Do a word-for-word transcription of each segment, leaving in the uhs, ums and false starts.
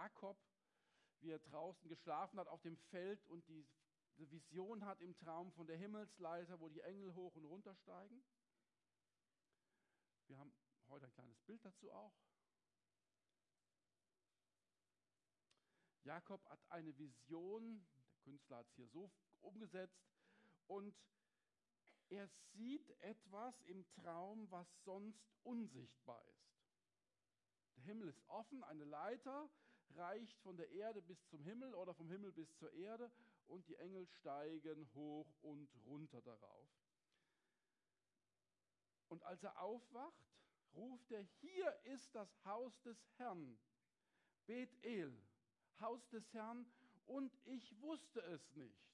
Jakob, wie er draußen geschlafen hat auf dem Feld und die Vision hat im Traum von der Himmelsleiter, wo die Engel hoch und runter steigen. Wir haben heute ein kleines Bild dazu auch. Jakob hat eine Vision, der Künstler hat es hier so umgesetzt, und er sieht etwas im Traum, was sonst unsichtbar ist. Der Himmel ist offen, eine Leiter reicht von der Erde bis zum Himmel oder vom Himmel bis zur Erde und die Engel steigen hoch und runter darauf. Und als er aufwacht, ruft er, hier ist das Haus des Herrn, Bethel, Haus des Herrn, und ich wusste es nicht.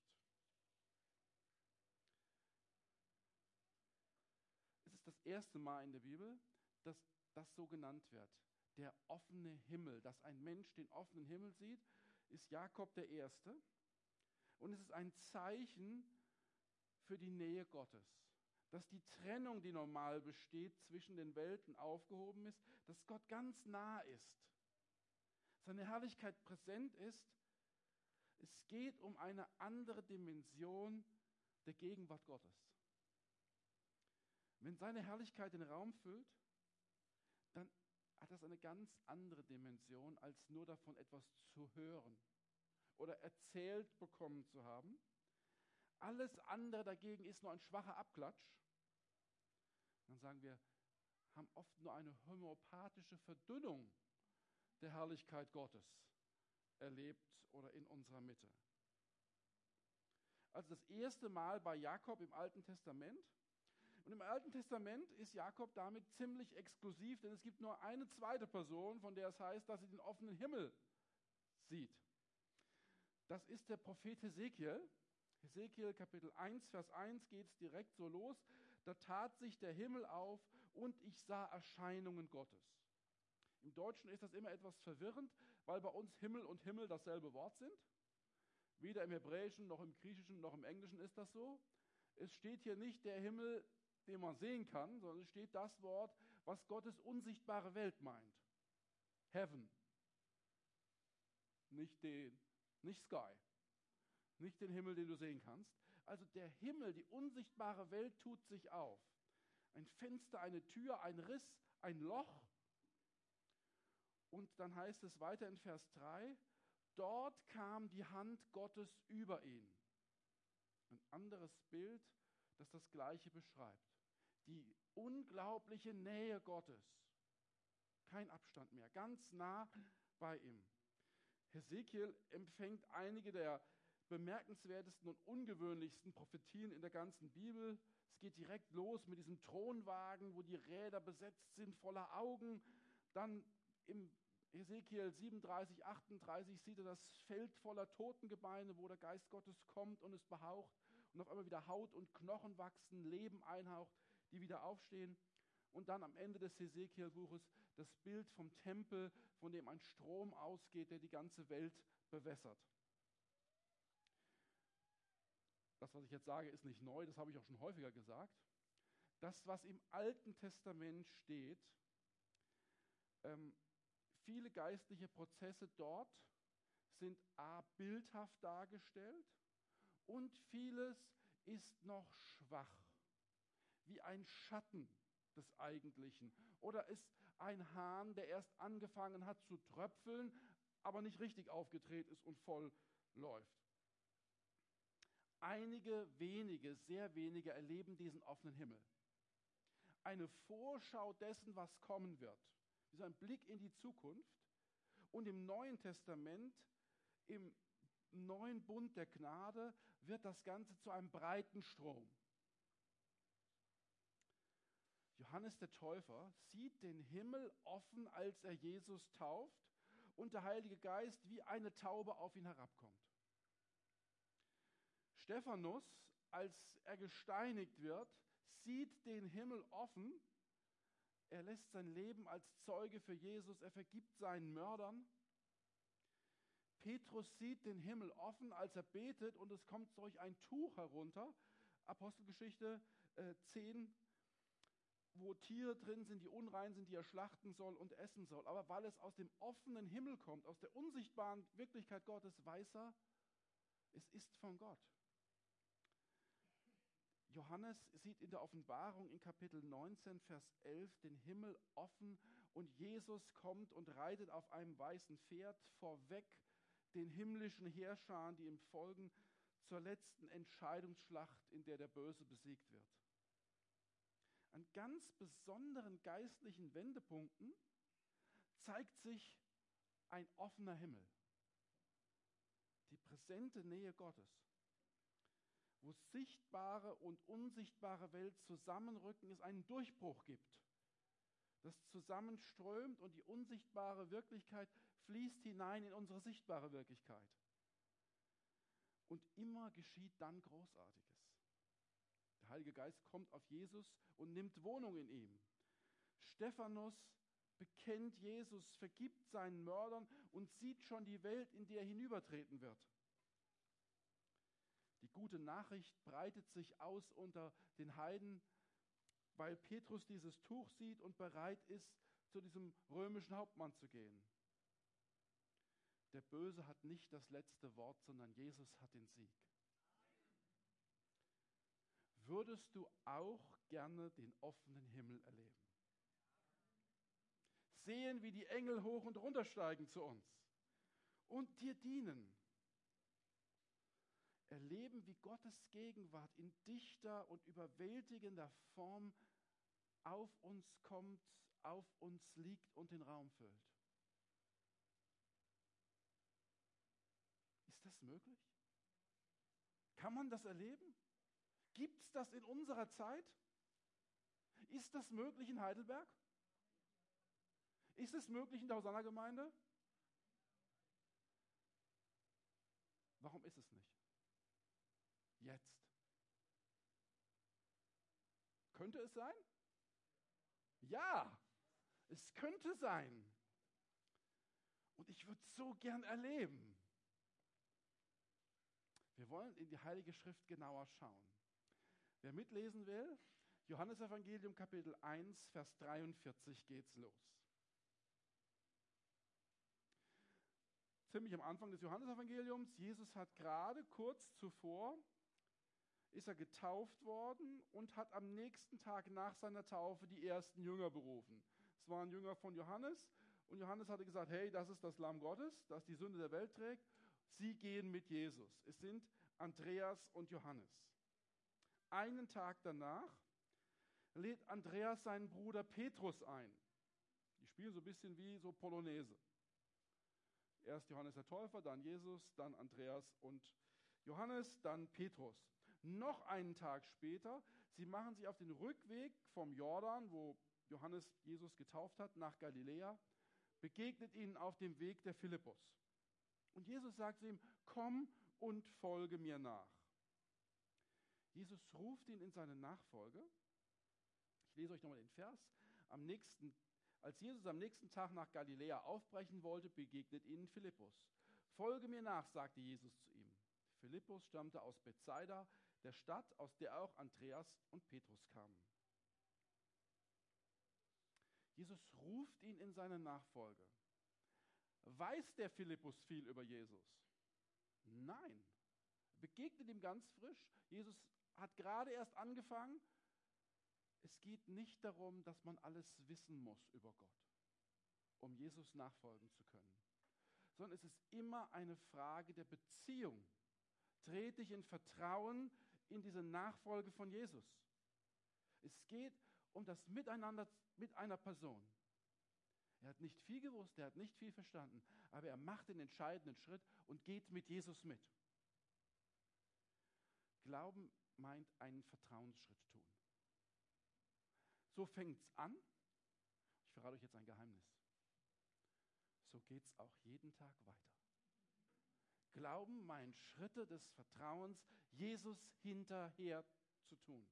Es ist das erste Mal in der Bibel, dass das so genannt wird. Der offene Himmel, dass ein Mensch den offenen Himmel sieht, ist Jakob der Erste. Und es ist ein Zeichen für die Nähe Gottes. Dass die Trennung, die normal besteht, zwischen den Welten aufgehoben ist, dass Gott ganz nah ist. Seine Herrlichkeit präsent ist. Es geht um eine andere Dimension der Gegenwart Gottes. Wenn seine Herrlichkeit den Raum füllt, dann hat das eine ganz andere Dimension, als nur davon etwas zu hören oder erzählt bekommen zu haben. Alles andere dagegen ist nur ein schwacher Abklatsch. Dann sagen wir, haben oft nur eine homöopathische Verdünnung der Herrlichkeit Gottes erlebt oder in unserer Mitte. Also das erste Mal bei Jakob im Alten Testament. Und im Alten Testament ist Jakob damit ziemlich exklusiv, denn es gibt nur eine zweite Person, von der es heißt, dass sie den offenen Himmel sieht. Das ist der Prophet Hesekiel. Hesekiel Kapitel eins, Vers eins geht es direkt so los. Da tat sich der Himmel auf und ich sah Erscheinungen Gottes. Im Deutschen ist das immer etwas verwirrend, weil bei uns Himmel und Himmel dasselbe Wort sind. Weder im Hebräischen noch im Griechischen noch im Englischen ist das so. Es steht hier nicht der Himmel, den man sehen kann, sondern es steht das Wort, was Gottes unsichtbare Welt meint. Heaven. Nicht den, nicht Sky. Nicht den Himmel, den du sehen kannst. Also der Himmel, die unsichtbare Welt tut sich auf. Ein Fenster, eine Tür, ein Riss, ein Loch. Und dann heißt es weiter in Vers drei, dort kam die Hand Gottes über ihn. Ein anderes Bild, das das Gleiche beschreibt. Die unglaubliche Nähe Gottes. Kein Abstand mehr, ganz nah bei ihm. Hesekiel empfängt einige der bemerkenswertesten und ungewöhnlichsten Prophetien in der ganzen Bibel. Es geht direkt los mit diesem Thronwagen, wo die Räder besetzt sind, voller Augen. Dann im Hesekiel siebenunddreißig, achtunddreißig sieht er das Feld voller Totengebeine, wo der Geist Gottes kommt und es behaucht und auf einmal wieder Haut und Knochen wachsen, Leben einhaucht, die wieder aufstehen. Und dann am Ende des Hesekiel-Buches das Bild vom Tempel, von dem ein Strom ausgeht, der die ganze Welt bewässert. Das, was ich jetzt sage, ist nicht neu, das habe ich auch schon häufiger gesagt. Das, was im Alten Testament steht, ähm, viele geistliche Prozesse dort sind a. bildhaft dargestellt und vieles ist noch schwach, wie ein Schatten des Eigentlichen oder ist ein Hahn, der erst angefangen hat zu tröpfeln, aber nicht richtig aufgedreht ist und voll läuft. Einige wenige, sehr wenige erleben diesen offenen Himmel. Eine Vorschau dessen, was kommen wird. Wie so ein Blick in die Zukunft. Und im Neuen Testament, im neuen Bund der Gnade, wird das Ganze zu einem breiten Strom. Johannes der Täufer sieht den Himmel offen, als er Jesus tauft und der Heilige Geist wie eine Taube auf ihn herabkommt. Stephanus, als er gesteinigt wird, sieht den Himmel offen. Er lässt sein Leben als Zeuge für Jesus, er vergibt seinen Mördern. Petrus sieht den Himmel offen, als er betet und es kommt solch ein Tuch herunter. Apostelgeschichte äh, zehn. wo Tiere drin sind, die unrein sind, die er schlachten soll und essen soll. Aber weil es aus dem offenen Himmel kommt, aus der unsichtbaren Wirklichkeit Gottes, weiß er, es ist von Gott. Johannes sieht in der Offenbarung in Kapitel neunzehn, Vers elf den Himmel offen und Jesus kommt und reitet auf einem weißen Pferd vorweg den himmlischen Heerscharen, die ihm folgen, zur letzten Entscheidungsschlacht, in der der Böse besiegt wird. An ganz besonderen geistlichen Wendepunkten zeigt sich ein offener Himmel, die präsente Nähe Gottes. Wo sichtbare und unsichtbare Welt zusammenrücken, es einen Durchbruch gibt, das zusammenströmt und die unsichtbare Wirklichkeit fließt hinein in unsere sichtbare Wirklichkeit. Und immer geschieht dann Großartiges. Der Heilige Geist kommt auf Jesus und nimmt Wohnung in ihm. Stephanus bekennt Jesus, vergibt seinen Mördern und sieht schon die Welt, in die er hinübertreten wird. Die gute Nachricht breitet sich aus unter den Heiden, weil Petrus dieses Tuch sieht und bereit ist, zu diesem römischen Hauptmann zu gehen. Der Böse hat nicht das letzte Wort, sondern Jesus hat den Sieg. Würdest du auch gerne den offenen Himmel erleben? Sehen, wie die Engel hoch und runter steigen zu uns und dir dienen. Erleben, wie Gottes Gegenwart in dichter und überwältigender Form auf uns kommt, auf uns liegt und den Raum füllt. Ist das möglich? Kann man das erleben? Gibt es das in unserer Zeit? Ist das möglich in Heidelberg? Ist es möglich in der Hosanna-Gemeinde? Warum ist es nicht? Jetzt. Könnte es sein? Ja, es könnte sein. Und ich würde es so gern erleben. Wir wollen in die Heilige Schrift genauer schauen. Wer mitlesen will, Johannesevangelium Kapitel eins, Vers dreiundvierzig geht's los. Ziemlich am Anfang des Johannesevangeliums, Jesus hat gerade kurz zuvor, ist er getauft worden und hat am nächsten Tag nach seiner Taufe die ersten Jünger berufen. Es waren Jünger von Johannes und Johannes hatte gesagt, hey, das ist das Lamm Gottes, das die Sünde der Welt trägt. Sie gehen mit Jesus. Es sind Andreas und Johannes. Einen Tag danach lädt Andreas seinen Bruder Petrus ein. Die spielen so ein bisschen wie so Polonaise. Erst Johannes der Täufer, dann Jesus, dann Andreas und Johannes, dann Petrus. Noch einen Tag später, sie machen sich auf den Rückweg vom Jordan, wo Johannes Jesus getauft hat, nach Galiläa, begegnet ihnen auf dem Weg der Philippus. Und Jesus sagt zu ihm, komm und folge mir nach. Jesus ruft ihn in seine Nachfolge. Ich lese euch nochmal den Vers. Am nächsten, als Jesus am nächsten Tag nach Galiläa aufbrechen wollte, begegnet ihnen Philippus. Folge mir nach, sagte Jesus zu ihm. Philippus stammte aus Bethsaida, der Stadt, aus der auch Andreas und Petrus kamen. Jesus ruft ihn in seine Nachfolge. Weiß der Philippus viel über Jesus? Nein. Begegnet ihm ganz frisch. Jesus hat gerade erst angefangen. Es geht nicht darum, dass man alles wissen muss über Gott, um Jesus nachfolgen zu können, sondern es ist immer eine Frage der Beziehung. Trete ich in Vertrauen in diese Nachfolge von Jesus. Es geht um das Miteinander mit einer Person. Er hat nicht viel gewusst, er hat nicht viel verstanden, aber er macht den entscheidenden Schritt und geht mit Jesus mit. Glauben meint einen Vertrauensschritt tun. So fängt es an. Ich verrate euch jetzt ein Geheimnis. So geht es auch jeden Tag weiter. Glauben meint Schritte des Vertrauens, Jesus hinterher zu tun.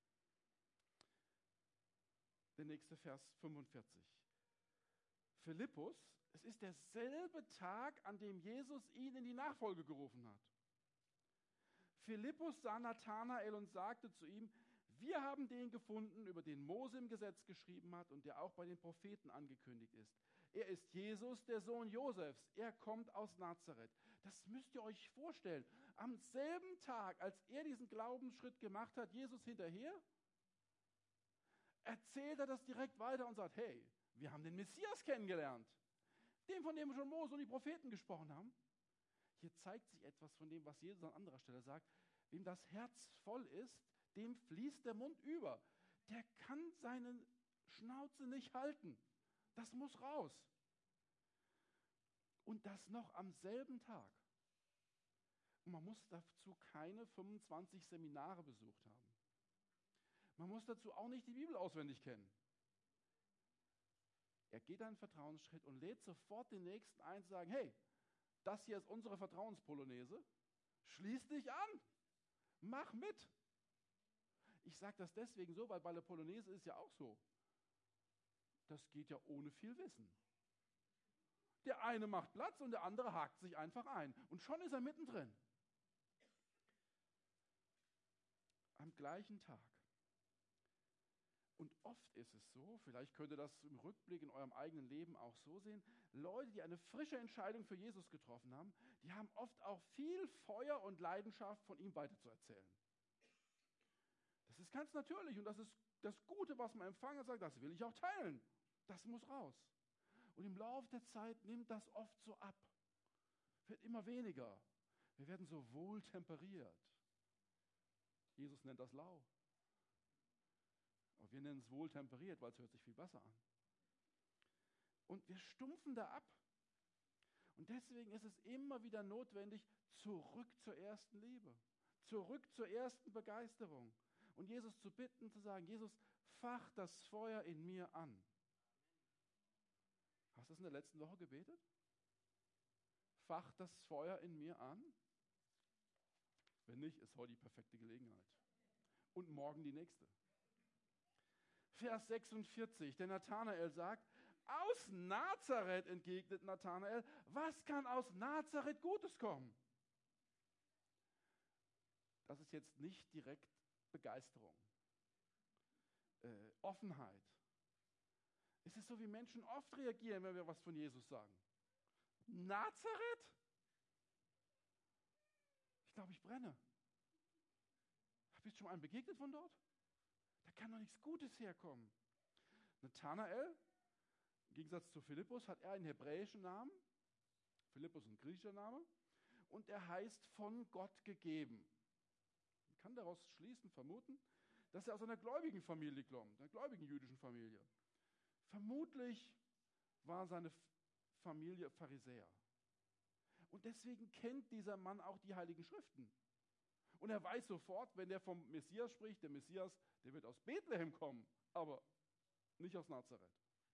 Der nächste Vers fünfundvierzig. Philippus, es ist derselbe Tag, an dem Jesus ihn in die Nachfolge gerufen hat. Philippus sah Nathanael und sagte zu ihm, Wir haben den gefunden, über den Mose im Gesetz geschrieben hat und der auch bei den Propheten angekündigt ist. Er ist Jesus, der Sohn Josefs. Er kommt aus Nazareth. Das müsst ihr euch vorstellen. Am selben Tag, als er diesen Glaubensschritt gemacht hat, Jesus hinterher, erzählt er das direkt weiter und sagt, hey, wir haben den Messias kennengelernt. Den, von dem schon Mose und die Propheten gesprochen haben. Hier zeigt sich etwas von dem, was Jesus an anderer Stelle sagt. Wem das Herz voll ist, dem fließt der Mund über. Der kann seine Schnauze nicht halten. Das muss raus. Und das noch am selben Tag. Und man muss dazu keine fünfundzwanzig Seminare besucht haben. Man muss dazu auch nicht die Bibel auswendig kennen. Er geht einen Vertrauensschritt und lädt sofort den Nächsten ein, zu sagen, hey, das hier ist unsere Vertrauenspolonaise, schließ dich an, mach mit. Ich sage das deswegen so, weil bei der Polonaise ist ja auch so. Das geht ja ohne viel Wissen. Der eine macht Platz und der andere hakt sich einfach ein. Und schon ist er mittendrin. Am gleichen Tag. Und oft ist es so, vielleicht könnt ihr das im Rückblick in eurem eigenen Leben auch so sehen, Leute, die eine frische Entscheidung für Jesus getroffen haben, die haben oft auch viel Feuer und Leidenschaft von ihm weiterzuerzählen. Das ist ganz natürlich und das ist das Gute, was man empfangen hat, sagt, das will ich auch teilen. Das muss raus. Und im Laufe der Zeit nimmt das oft so ab. Wird immer weniger. Wir werden so wohl temperiert. Jesus nennt das lau. Aber wir nennen es wohl temperiert, weil es hört sich viel besser an. Und wir stumpfen da ab. Und deswegen ist es immer wieder notwendig, zurück zur ersten Liebe. Zurück zur ersten Begeisterung. Und Jesus zu bitten, zu sagen, Jesus, fach das Feuer in mir an. Hast du das in der letzten Woche gebetet? Fach das Feuer in mir an? Wenn nicht, ist heute die perfekte Gelegenheit. Und morgen die nächste. Vers sechsundvierzig, der Nathanael sagt, aus Nazareth, entgegnet Nathanael, was kann aus Nazareth Gutes kommen? Das ist jetzt nicht direkt Begeisterung, äh, Offenheit. Es ist so, wie Menschen oft reagieren, wenn wir was von Jesus sagen. Nazareth? Ich glaube, ich brenne. Habt ihr schon mal einem begegnet von dort? Da kann doch nichts Gutes herkommen. Nathanael, im Gegensatz zu Philippus, hat er einen hebräischen Namen. Philippus ein griechischer Name. Und er heißt von Gott gegeben. Man kann daraus schließen, vermuten, dass er aus einer gläubigen Familie kommt, einer gläubigen jüdischen Familie. Vermutlich war seine Familie Pharisäer. Und deswegen kennt dieser Mann auch die Heiligen Schriften. Und er weiß sofort, wenn er vom Messias spricht, der Messias, der wird aus Bethlehem kommen, aber nicht aus Nazareth.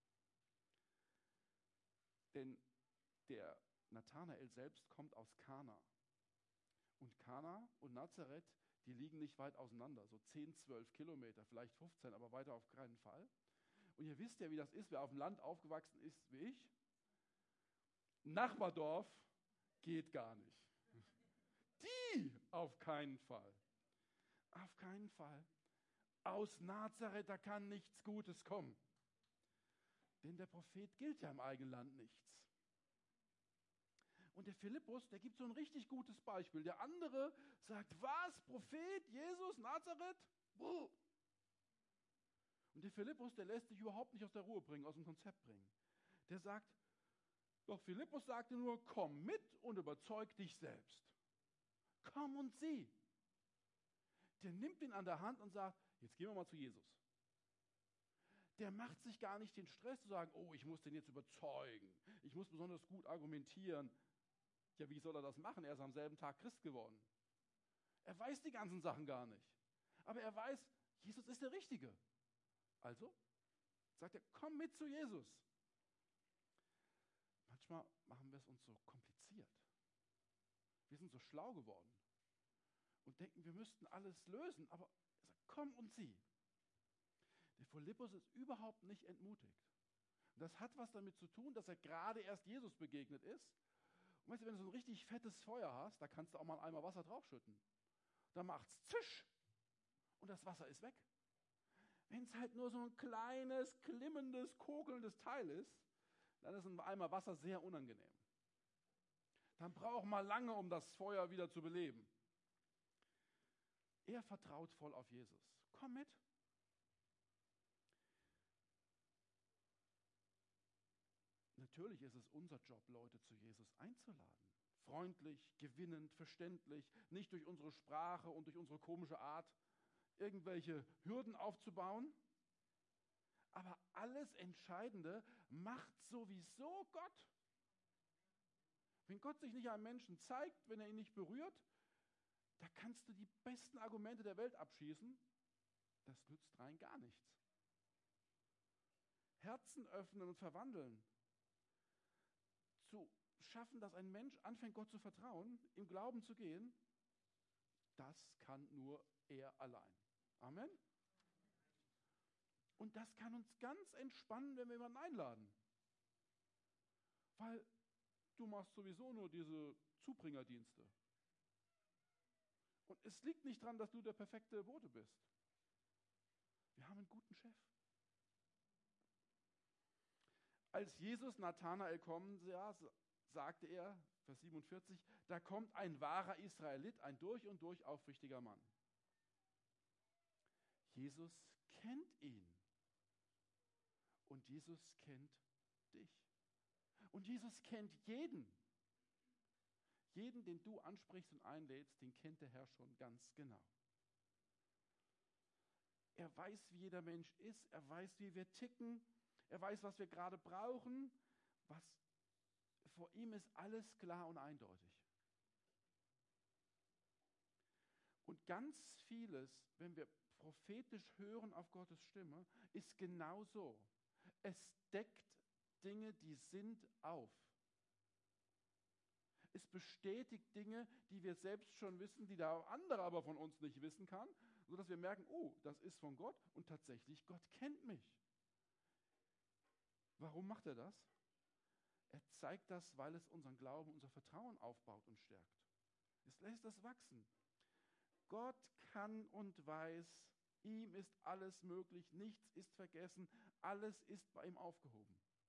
Denn der Nathanael selbst kommt aus Kana. Und Kana und Nazareth, die liegen nicht weit auseinander, so zehn, zwölf Kilometer, vielleicht fünfzehn, aber weiter auf keinen Fall. Und ihr wisst ja, wie das ist, wer auf dem Land aufgewachsen ist wie ich. Nachbardorf geht gar nicht. Die auf keinen Fall. Auf keinen Fall. Aus Nazareth, da kann nichts Gutes kommen. Denn der Prophet gilt ja im eigenen Land nichts. Und der Philippus, der gibt so ein richtig gutes Beispiel. Der andere sagt, was, Prophet, Jesus, Nazareth? Buh. Und der Philippus, der lässt sich überhaupt nicht aus der Ruhe bringen, aus dem Konzept bringen. Der sagt, doch Philippus sagte nur, komm mit und überzeug dich selbst. Komm und sieh. Der nimmt ihn an der Hand und sagt, jetzt gehen wir mal zu Jesus. Der macht sich gar nicht den Stress zu sagen, oh, ich muss den jetzt überzeugen. Ich muss besonders gut argumentieren. Ja, wie soll er das machen? Er ist am selben Tag Christ geworden. Er weiß die ganzen Sachen gar nicht. Aber er weiß, Jesus ist der Richtige. Also sagt er, komm mit zu Jesus. Manchmal machen wir es uns so kompliziert. Wir sind so schlau geworden und denken, wir müssten alles lösen, aber er sagt, komm und sieh. Der Philippus ist überhaupt nicht entmutigt. Und das hat was damit zu tun, dass er gerade erst Jesus begegnet ist. Und weißt du, wenn du so ein richtig fettes Feuer hast, da kannst du auch mal einmal Wasser draufschütten. Dann macht's zisch und das Wasser ist weg. Wenn es halt nur so ein kleines, klimmendes, kokelndes Teil ist, dann ist ein Eimer Wasser sehr unangenehm. Dann braucht man lange, um das Feuer wieder zu beleben. Er vertraut voll auf Jesus. Komm mit. Natürlich ist es unser Job, Leute zu Jesus einzuladen. Freundlich, gewinnend, verständlich, nicht durch unsere Sprache und durch unsere komische Art irgendwelche Hürden aufzubauen. Aber alles Entscheidende macht sowieso Gott. Wenn Gott sich nicht einem Menschen zeigt, wenn er ihn nicht berührt, da kannst du die besten Argumente der Welt abschießen. Das nützt rein gar nichts. Herzen öffnen und verwandeln. Zu schaffen, dass ein Mensch anfängt, Gott zu vertrauen, im Glauben zu gehen, das kann nur er allein. Amen. Und das kann uns ganz entspannen, wenn wir jemanden einladen. Weil du machst sowieso nur diese Zubringerdienste. Und es liegt nicht daran, dass du der perfekte Bote bist. Wir haben einen guten Chef. Als Jesus Nathanael kommen sah, sagte er, Vers siebenundvierzig, da kommt ein wahrer Israelit, ein durch und durch aufrichtiger Mann. Jesus kennt ihn. Und Jesus kennt dich. Und Jesus kennt jeden. Jeden, den du ansprichst und einlädst, den kennt der Herr schon ganz genau. Er weiß, wie jeder Mensch ist. Er weiß, wie wir ticken. Er weiß, was wir gerade brauchen. Was, vor ihm ist alles klar und eindeutig. Und ganz vieles, wenn wir prophetisch hören auf Gottes Stimme, ist genau so. Es deckt Dinge, die sind, auf. Es bestätigt Dinge, die wir selbst schon wissen, die der andere aber von uns nicht wissen kann, sodass wir merken, oh, das ist von Gott und tatsächlich, Gott kennt mich. Warum macht er das? Er zeigt das, weil es unseren Glauben, unser Vertrauen aufbaut und stärkt. Es lässt das wachsen. Gott kann und weiß, ihm ist alles möglich, nichts ist vergessen, alles ist bei ihm aufgehoben.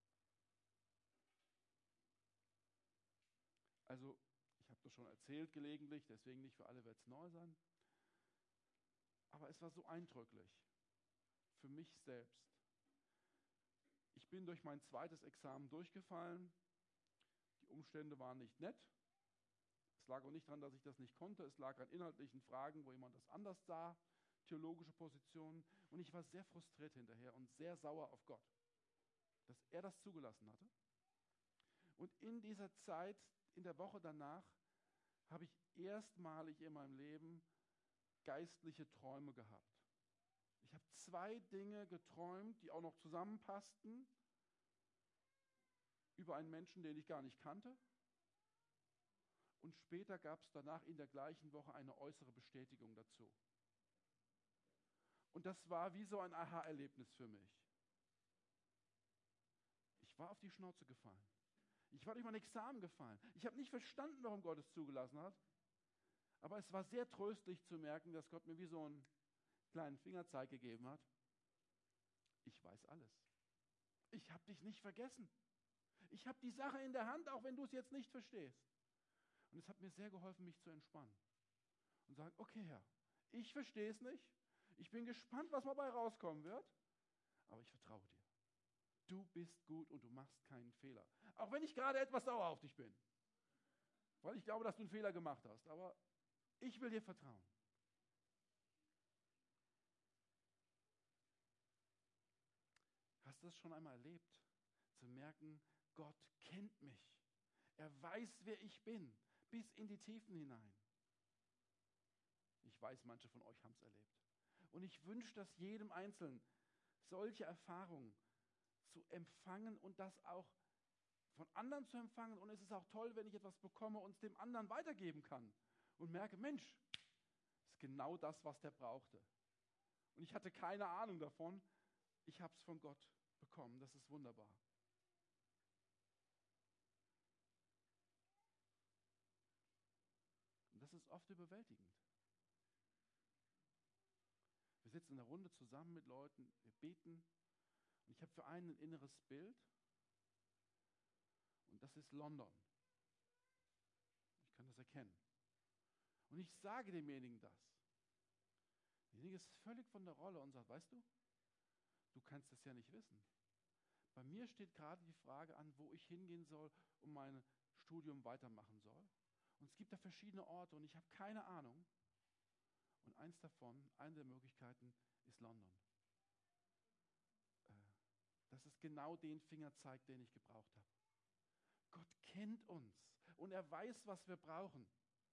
Also, ich habe das schon erzählt gelegentlich, deswegen nicht für alle wird es neu sein. Aber es war so eindrücklich für mich selbst. Ich bin durch mein zweites Examen durchgefallen. Die Umstände waren nicht nett. Es lag auch nicht daran, dass ich das nicht konnte. Es lag an inhaltlichen Fragen, wo jemand das anders sah, theologische Positionen. Und ich war sehr frustriert hinterher und sehr sauer auf Gott, dass er das zugelassen hatte. Und in dieser Zeit, in der Woche danach, habe ich erstmalig in meinem Leben geistliche Träume gehabt. Ich habe zwei Dinge geträumt, die auch noch zusammenpassten, über einen Menschen, den ich gar nicht kannte. Und später gab es danach in der gleichen Woche eine äußere Bestätigung dazu. Und das war wie so ein Aha-Erlebnis für mich. Ich war auf die Schnauze gefallen. Ich war durch mein Examen gefallen. Ich habe nicht verstanden, warum Gott es zugelassen hat. Aber es war sehr tröstlich zu merken, dass Gott mir wie so einen kleinen Fingerzeig gegeben hat. Ich weiß alles. Ich habe dich nicht vergessen. Ich habe die Sache in der Hand, auch wenn du es jetzt nicht verstehst. Und es hat mir sehr geholfen, mich zu entspannen. Und sagen, okay Herr, ich verstehe es nicht. Ich bin gespannt, was dabei rauskommen wird. Aber ich vertraue dir. Du bist gut und du machst keinen Fehler. Auch wenn ich gerade etwas sauer auf dich bin. Weil ich glaube, dass du einen Fehler gemacht hast. Aber ich will dir vertrauen. Hast du das schon einmal erlebt? Zu merken, Gott kennt mich. Er weiß, wer ich bin. Bis in die Tiefen hinein. Ich weiß, manche von euch haben es erlebt. Und ich wünsche das jedem Einzelnen, solche Erfahrungen zu empfangen und das auch von anderen zu empfangen. Und es ist auch toll, wenn ich etwas bekomme und es dem anderen weitergeben kann. Und merke, Mensch, das ist genau das, was der brauchte. Und ich hatte keine Ahnung davon. Ich habe es von Gott bekommen. Das ist wunderbar. Und das ist oft überwältigend. Wir sitzen in der Runde zusammen mit Leuten, wir beten. Und ich habe für einen ein inneres Bild. Und das ist London. Ich kann das erkennen. Und ich sage demjenigen das. Derjenige ist völlig von der Rolle und sagt, weißt du, du kannst das ja nicht wissen. Bei mir steht gerade die Frage an, wo ich hingehen soll und mein Studium weitermachen soll. Und es gibt da verschiedene Orte und ich habe keine Ahnung. Und eins davon, eine der Möglichkeiten, ist London. Äh, dass es genau den Finger zeigt, den ich gebraucht habe. Gott kennt uns und er weiß, was wir brauchen.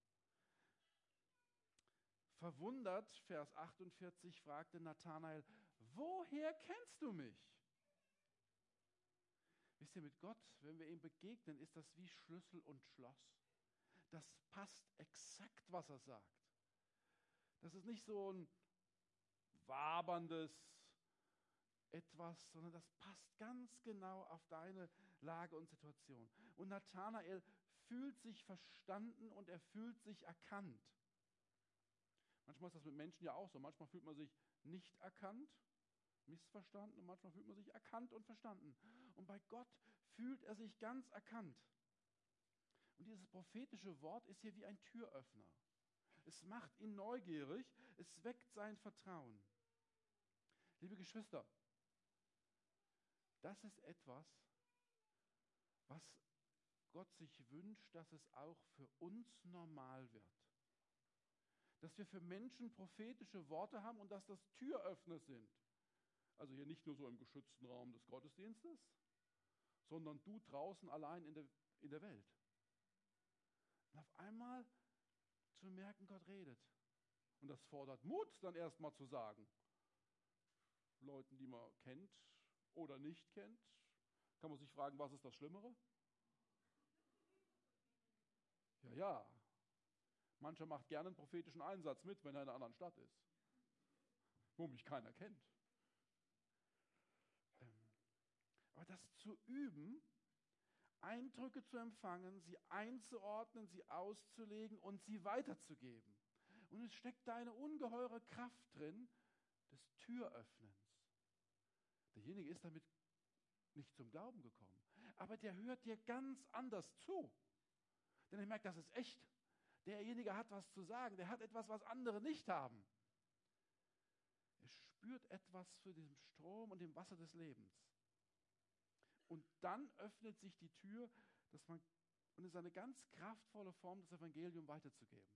Verwundert, Vers achtundvierzig, fragte Nathanael, woher kennst du mich? Wisst ihr, mit Gott, wenn wir ihm begegnen, ist das wie Schlüssel und Schloss. Das passt exakt, was er sagt. Das ist nicht so ein waberndes etwas, sondern das passt ganz genau auf deine Lage und Situation. Und Nathanael fühlt sich verstanden und er fühlt sich erkannt. Manchmal ist das mit Menschen ja auch so. Manchmal fühlt man sich nicht erkannt, missverstanden und manchmal fühlt man sich erkannt und verstanden. Und bei Gott fühlt er sich ganz erkannt. Und dieses prophetische Wort ist hier wie ein Türöffner. Es macht ihn neugierig, es weckt sein Vertrauen. Liebe Geschwister, das ist etwas, was Gott sich wünscht, dass es auch für uns normal wird. Dass wir für Menschen prophetische Worte haben und dass das Türöffner sind. Also hier nicht nur so im geschützten Raum des Gottesdienstes, sondern du draußen allein in der, in der Welt. Und auf einmal zu merken, Gott redet. Und das fordert Mut, dann erstmal zu sagen. Leuten, die man kennt oder nicht kennt, kann man sich fragen, was ist das Schlimmere? Ja, ja. Mancher macht gerne einen prophetischen Einsatz mit, wenn er in einer anderen Stadt ist, wo mich keiner kennt. Ähm, aber das zu üben, Eindrücke zu empfangen, sie einzuordnen, sie auszulegen und sie weiterzugeben. Und es steckt da eine ungeheure Kraft drin des Türöffnens. Derjenige ist damit nicht zum Glauben gekommen, aber der hört dir ganz anders zu. Denn er merkt, das ist echt. Derjenige hat was zu sagen, der hat etwas, was andere nicht haben. Er spürt etwas für den Strom und dem Wasser des Lebens. Und dann öffnet sich die Tür, dass man, und es ist eine ganz kraftvolle Form, das Evangelium weiterzugeben.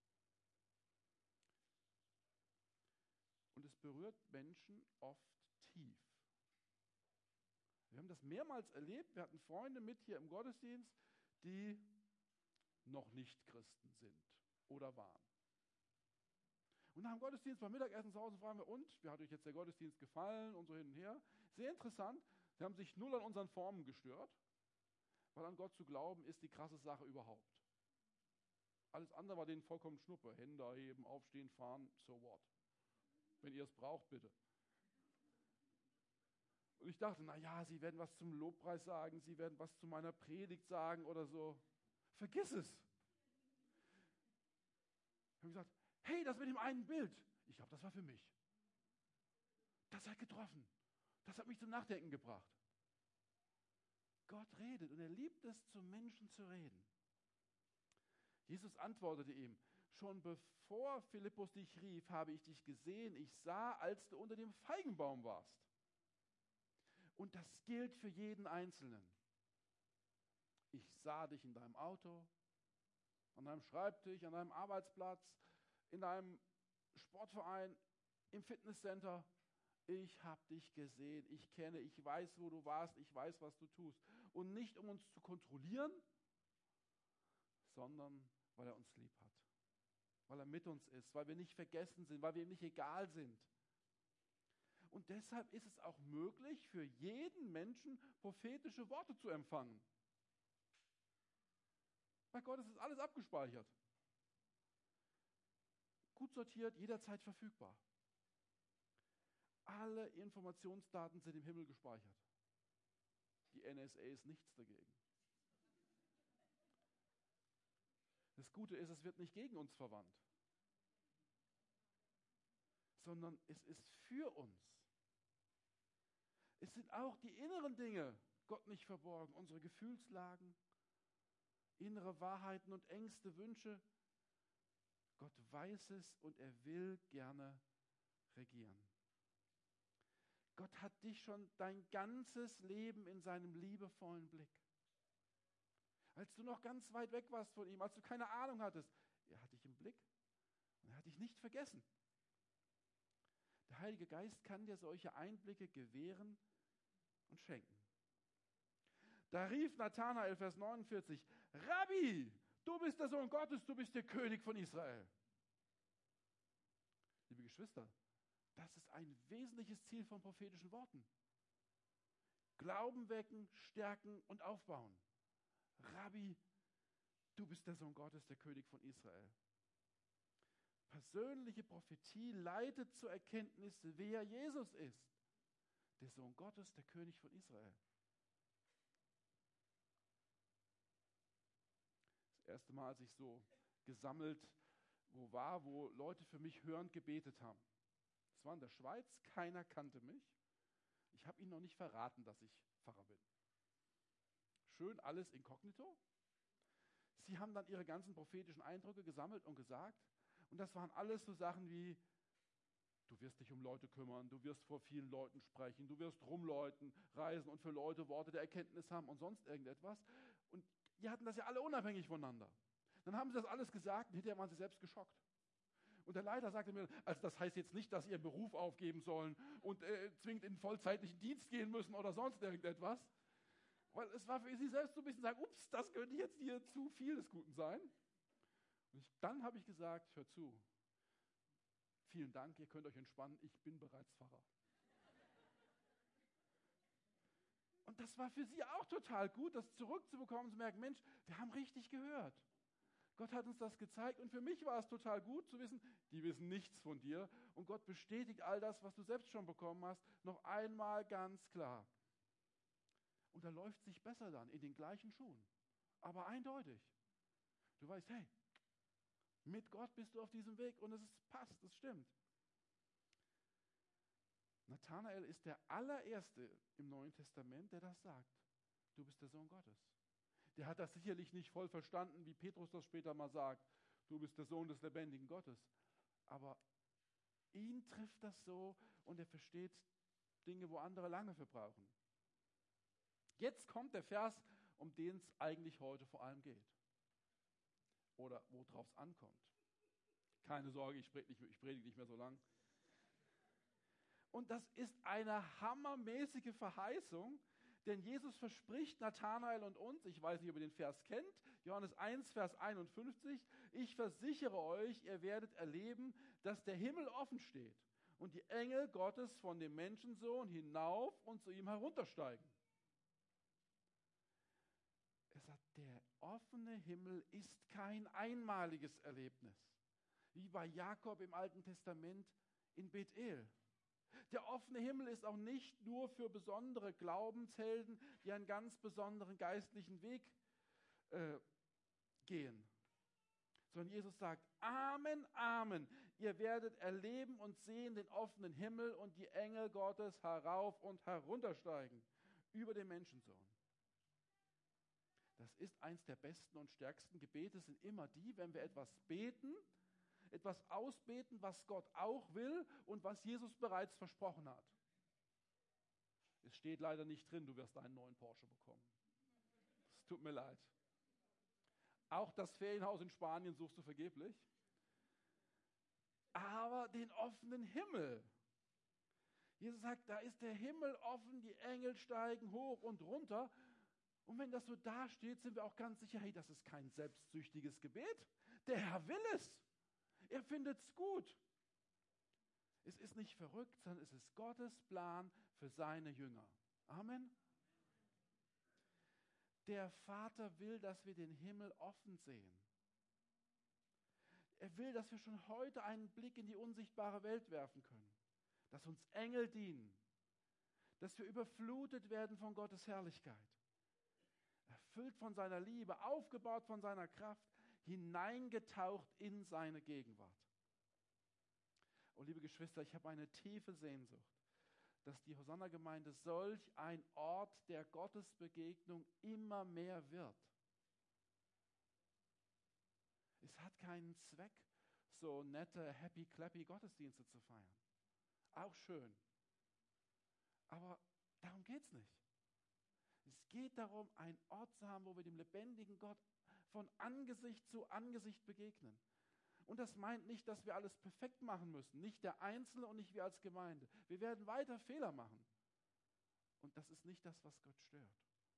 Und es berührt Menschen oft tief. Wir haben das mehrmals erlebt. Wir hatten Freunde mit hier im Gottesdienst, die noch nicht Christen sind oder waren. Und nach dem Gottesdienst beim Mittagessen zu Hause fragen wir, und, wie hat euch jetzt der Gottesdienst gefallen und so hin und her. Sehr interessant, sie haben sich null an unseren Formen gestört, weil an Gott zu glauben ist die krasse Sache überhaupt. Alles andere war denen vollkommen Schnuppe. Hände heben, aufstehen, fahren, so what. Wenn ihr es braucht, bitte. Und ich dachte, naja, sie werden was zum Lobpreis sagen, sie werden was zu meiner Predigt sagen oder so. Vergiss es. Ich habe gesagt, hey, das mit dem einen Bild, ich glaube, das war für mich. Das hat getroffen. Das hat mich zum Nachdenken gebracht. Gott redet und er liebt es, zu Menschen zu reden. Jesus antwortete ihm, schon bevor Philippus dich rief, habe ich dich gesehen, ich sah, als du unter dem Feigenbaum warst. Und das gilt für jeden Einzelnen. Ich sah dich in deinem Auto, an deinem Schreibtisch, an deinem Arbeitsplatz, in deinem Sportverein, im Fitnesscenter. Ich habe dich gesehen, ich kenne, ich weiß, wo du warst, ich weiß, was du tust. Und nicht, um uns zu kontrollieren, sondern weil er uns lieb hat. Weil er mit uns ist, weil wir nicht vergessen sind, weil wir ihm nicht egal sind. Und deshalb ist es auch möglich, für jeden Menschen prophetische Worte zu empfangen. Bei Gott ist es alles abgespeichert. Gut sortiert, jederzeit verfügbar. Alle Informationsdaten sind im Himmel gespeichert. Die N S A ist nichts dagegen. Das Gute ist, es wird nicht gegen uns verwandt. sondern es ist für uns. Es sind auch die inneren Dinge Gott nicht verborgen, unsere Gefühlslagen, innere Wahrheiten und Ängste, Wünsche. Gott weiß es und er will gerne regieren. Gott hat dich schon dein ganzes Leben in seinem liebevollen Blick. Als du noch ganz weit weg warst von ihm, als du keine Ahnung hattest, er hat dich im Blick und er hat dich nicht vergessen. Der Heilige Geist kann dir solche Einblicke gewähren und schenken. Da rief Nathanael, Vers neunundvierzig, Rabbi, du bist der Sohn Gottes, du bist der König von Israel. Liebe Geschwister, das ist ein wesentliches Ziel von prophetischen Worten. Glauben wecken, stärken und aufbauen. Rabbi, du bist der Sohn Gottes, der König von Israel. Persönliche Prophetie leitet zur Erkenntnis, wer Jesus ist. Der Sohn Gottes, der König von Israel. Das erste Mal, als ich so gesammelt wo war, wo Leute für mich hörend gebetet haben. Das war in der Schweiz, keiner kannte mich. Ich habe ihnen noch nicht verraten, dass ich Pfarrer bin. Schön alles inkognito. Sie haben dann ihre ganzen prophetischen Eindrücke gesammelt und gesagt. Und das waren alles so Sachen wie, du wirst dich um Leute kümmern, du wirst vor vielen Leuten sprechen, du wirst rumläuten, reisen und für Leute Worte der Erkenntnis haben und sonst irgendetwas. Und die hatten das ja alle unabhängig voneinander. Dann haben sie das alles gesagt und hinterher waren sie selbst geschockt. Und der Leiter sagte mir, also das heißt jetzt nicht, dass sie ihren Beruf aufgeben sollen und äh, zwingend in den vollzeitlichen Dienst gehen müssen oder sonst irgendetwas. Weil es war für sie selbst so ein bisschen sagen, ups, das könnte jetzt hier zu viel des Guten sein. Und ich, dann habe ich gesagt, hör zu, vielen Dank, ihr könnt euch entspannen, ich bin bereits Pfarrer. Und das war für sie auch total gut, das zurückzubekommen und zu merken, Mensch, wir haben richtig gehört. Gott hat uns das gezeigt und für mich war es total gut zu wissen, die wissen nichts von dir und Gott bestätigt all das, was du selbst schon bekommen hast, noch einmal ganz klar. Und da läuft es sich besser dann, in den gleichen Schuhen, aber eindeutig. Du weißt, hey, mit Gott bist du auf diesem Weg und es ist, passt, es stimmt. Nathanael ist der allererste im Neuen Testament, der das sagt. Du bist der Sohn Gottes. Der hat das sicherlich nicht voll verstanden, wie Petrus das später mal sagt. Du bist der Sohn des lebendigen Gottes. Aber ihn trifft das so und er versteht Dinge, wo andere lange für brauchen. Jetzt kommt der Vers, um den es eigentlich heute vor allem geht. Oder worauf es ankommt. Keine Sorge, ich predige nicht, ich predige nicht mehr so lang. Und das ist eine hammermäßige Verheißung, denn Jesus verspricht Nathanael und uns, ich weiß nicht, ob ihr den Vers kennt, Johannes eins, Vers einundfünfzig, ich versichere euch, ihr werdet erleben, dass der Himmel offen steht und die Engel Gottes von dem Menschensohn hinauf und zu ihm heruntersteigen. Er sagt, der offene Himmel ist kein einmaliges Erlebnis, wie bei Jakob im Alten Testament in Bethel. Der offene Himmel ist auch nicht nur für besondere Glaubenshelden, die einen ganz besonderen geistlichen Weg äh, gehen. Sondern Jesus sagt, Amen, Amen, ihr werdet erleben und sehen den offenen Himmel und die Engel Gottes herauf und heruntersteigen über den Menschensohn. Das ist eins der besten und stärksten Gebete, sind immer die, wenn wir etwas beten, etwas ausbeten, was Gott auch will und was Jesus bereits versprochen hat. Es steht leider nicht drin, du wirst einen neuen Porsche bekommen. Es tut mir leid. Auch das Ferienhaus in Spanien suchst du vergeblich. Aber den offenen Himmel. Jesus sagt, da ist der Himmel offen, die Engel steigen hoch und runter. Und wenn das so dasteht, sind wir auch ganz sicher, hey, das ist kein selbstsüchtiges Gebet. Der Herr will es. Er findet es gut. Es ist nicht verrückt, sondern es ist Gottes Plan für seine Jünger. Amen. Der Vater will, dass wir den Himmel offen sehen. Er will, dass wir schon heute einen Blick in die unsichtbare Welt werfen können. Dass uns Engel dienen. Dass wir überflutet werden von Gottes Herrlichkeit. Erfüllt von seiner Liebe, aufgebaut von seiner Kraft, hineingetaucht in seine Gegenwart. Und liebe Geschwister, ich habe eine tiefe Sehnsucht, dass die Hosanna-Gemeinde solch ein Ort der Gottesbegegnung immer mehr wird. Es hat keinen Zweck, so nette, happy, clappy Gottesdienste zu feiern. Auch schön. Aber darum geht es nicht. Es geht darum, einen Ort zu haben, wo wir dem lebendigen Gott von Angesicht zu Angesicht begegnen. Und das meint nicht, dass wir alles perfekt machen müssen. Nicht der Einzelne und nicht wir als Gemeinde. Wir werden weiter Fehler machen. Und das ist nicht das, was Gott stört.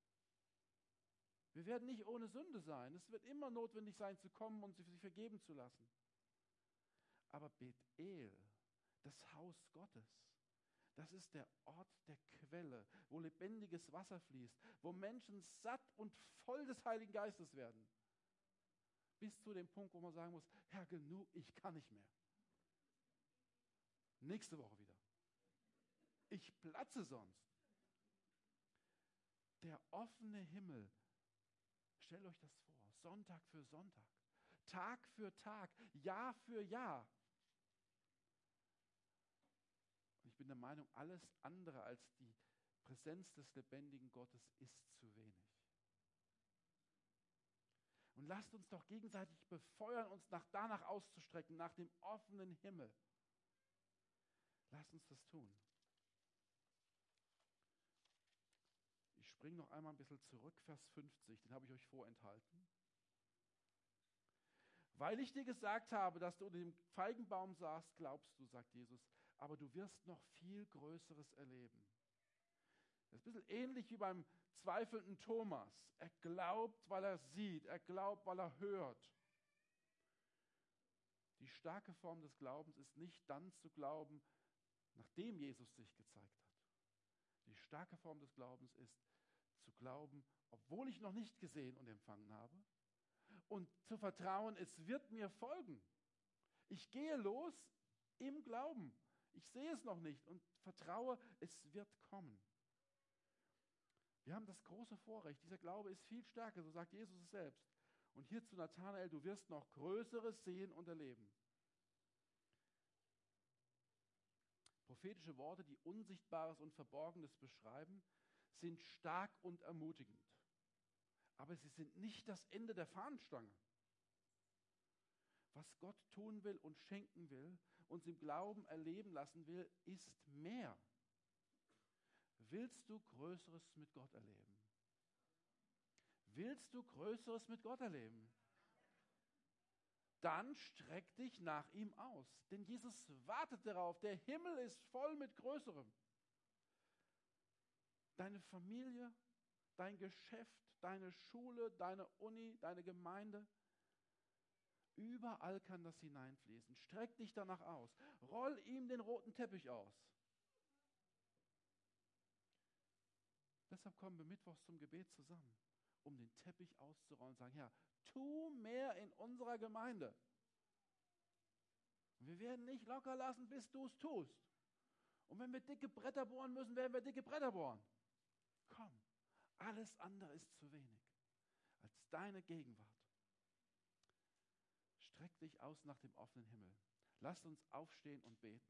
Wir werden nicht ohne Sünde sein. Es wird immer notwendig sein, zu kommen und sich vergeben zu lassen. Aber Bethel, das Haus Gottes, das ist der Ort der Quelle, wo lebendiges Wasser fließt, wo Menschen satt und voll des Heiligen Geistes werden. Bis zu dem Punkt, wo man sagen muss, Herr, genug, ich kann nicht mehr. Nächste Woche wieder. Ich platze sonst. Der offene Himmel, stellt euch das vor, Sonntag für Sonntag, Tag für Tag, Jahr für Jahr. Und ich bin der Meinung, alles andere als die Präsenz des lebendigen Gottes ist zu wenig. Und lasst uns doch gegenseitig befeuern, uns nach, danach auszustrecken, nach dem offenen Himmel. Lasst uns das tun. Ich springe noch einmal ein bisschen zurück, Vers fünfzig, den habe ich euch vorenthalten. Weil ich dir gesagt habe, dass du unter dem Feigenbaum saßt, glaubst du, sagt Jesus, aber du wirst noch viel Größeres erleben. Das ist ein bisschen ähnlich wie beim zweifelnden Thomas. Er glaubt, weil er sieht. Er glaubt, weil er hört. Die starke Form des Glaubens ist nicht dann zu glauben, nachdem Jesus sich gezeigt hat. Die starke Form des Glaubens ist zu glauben, obwohl ich noch nicht gesehen und empfangen habe. Und zu vertrauen, es wird mir folgen. Ich gehe los im Glauben. Ich sehe es noch nicht und vertraue, es wird kommen. Wir haben das große Vorrecht, dieser Glaube ist viel stärker, so sagt Jesus es selbst. Und hier zu Nathanael, du wirst noch Größeres sehen und erleben. Prophetische Worte, die Unsichtbares und Verborgenes beschreiben, sind stark und ermutigend. Aber sie sind nicht das Ende der Fahnenstange. Was Gott tun will und schenken will, uns im Glauben erleben lassen will, ist mehr. Willst du Größeres mit Gott erleben? Willst du Größeres mit Gott erleben? Dann streck dich nach ihm aus. Denn Jesus wartet darauf. Der Himmel ist voll mit Größerem. Deine Familie, dein Geschäft, deine Schule, deine Uni, deine Gemeinde. Überall kann das hineinfließen. Streck dich danach aus. Roll ihm den roten Teppich aus. Deshalb kommen wir mittwochs zum Gebet zusammen, um den Teppich auszurollen und sagen, Herr, tu mehr in unserer Gemeinde. Und wir werden nicht locker lassen, bis du es tust. Und wenn wir dicke Bretter bohren müssen, werden wir dicke Bretter bohren. Komm, alles andere ist zu wenig als deine Gegenwart. Streck dich aus nach dem offenen Himmel. Lasst uns aufstehen und beten.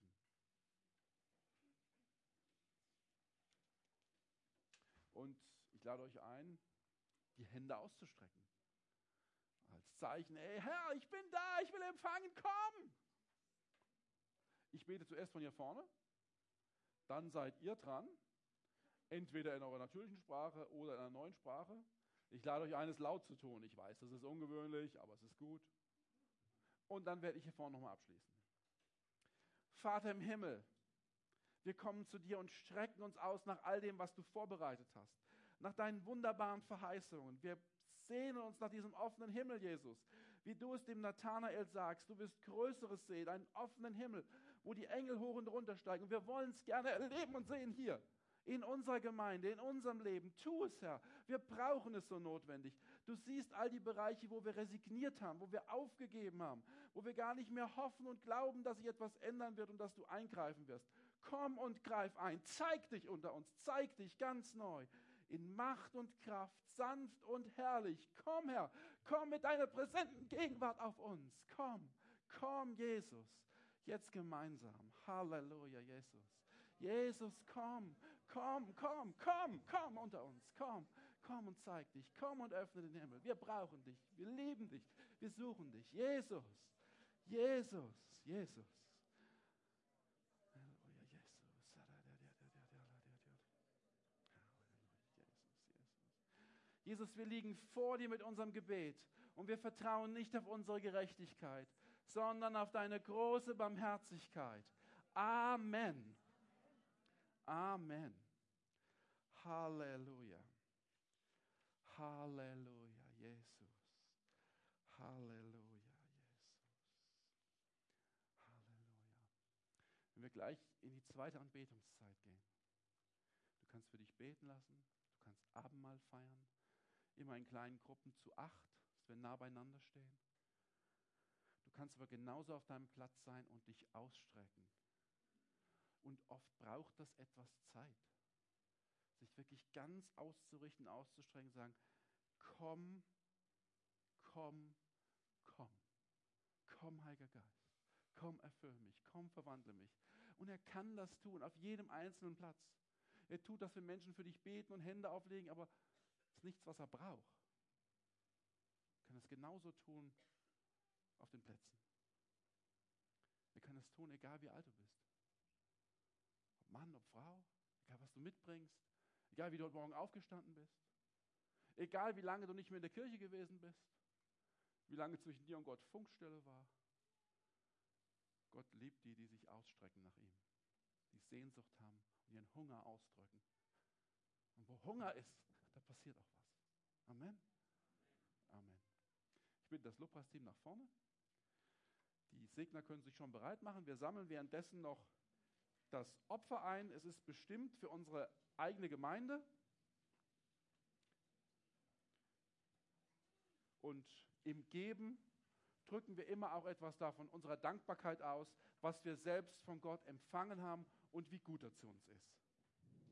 Und ich lade euch ein, die Hände auszustrecken. Als Zeichen, ey Herr, ich bin da, ich will empfangen, komm! Ich bete zuerst von hier vorne, dann seid ihr dran, entweder in eurer natürlichen Sprache oder in einer neuen Sprache. Ich lade euch ein, es laut zu tun. Ich weiß, das ist ungewöhnlich, aber es ist gut. Und dann werde ich hier vorne nochmal abschließen. Vater im Himmel, wir kommen zu dir und strecken uns aus nach all dem, was du vorbereitet hast. Nach deinen wunderbaren Verheißungen. Wir sehnen uns nach diesem offenen Himmel, Jesus. Wie du es dem Nathanael sagst, du wirst Größeres sehen, einen offenen Himmel, wo die Engel hoch und runter steigen. Und wir wollen es gerne erleben und sehen hier. In unserer Gemeinde, in unserem Leben. Tu es, Herr. Wir brauchen es so notwendig. Du siehst all die Bereiche, wo wir resigniert haben, wo wir aufgegeben haben, wo wir gar nicht mehr hoffen und glauben, dass sich etwas ändern wird und dass du eingreifen wirst. Komm und greif ein. Zeig dich unter uns. Zeig dich ganz neu. In Macht und Kraft, sanft und herrlich. Komm, Herr. Komm mit deiner präsenten Gegenwart auf uns. Komm. Komm, Jesus. Jetzt gemeinsam. Halleluja, Jesus. Jesus, komm, komm, komm, komm, komm unter uns. Komm, komm und zeig dich. Komm und öffne den Himmel. Wir brauchen dich. Wir lieben dich. Wir suchen dich. Jesus, Jesus, Jesus. Halleluja, Jesus. Jesus, wir liegen vor dir mit unserem Gebet und wir vertrauen nicht auf unsere Gerechtigkeit, sondern auf deine große Barmherzigkeit. Amen. Amen. Halleluja. Halleluja, Jesus. Halleluja, Jesus. Halleluja. Wenn wir gleich in die zweite Anbetungszeit gehen, du kannst für dich beten lassen, du kannst Abendmahl feiern, immer in kleinen Gruppen zu acht, dass wir nah beieinander stehen. Du kannst aber genauso auf deinem Platz sein und dich ausstrecken. Und oft braucht das etwas Zeit, sich wirklich ganz auszurichten, auszustrecken, sagen, komm, komm, komm, komm, Heiliger Geist, komm, erfüll mich, komm, verwandle mich. Und er kann das tun, auf jedem einzelnen Platz. Er tut, dass wir Menschen für dich beten und Hände auflegen, aber es ist nichts, was er braucht. Er kann es genauso tun auf den Plätzen. Er kann es tun, egal wie alt du bist. Ob Mann, ob Frau, egal was du mitbringst, egal wie du heute Morgen aufgestanden bist, egal wie lange du nicht mehr in der Kirche gewesen bist, wie lange zwischen dir und Gott Funkstelle war. Gott liebt die, die sich ausstrecken nach ihm, die Sehnsucht haben und ihren Hunger ausdrücken. Und wo Hunger ist, da passiert auch was. Amen. Amen. Ich bitte das Lobpreisteam nach vorne. Die Segner können sich schon bereit machen. Wir sammeln währenddessen noch das Opfer ein. Es ist bestimmt für unsere eigene Gemeinde. Und im Geben drücken wir immer auch etwas davon unserer Dankbarkeit aus, was wir selbst von Gott empfangen haben und wie gut er zu uns ist.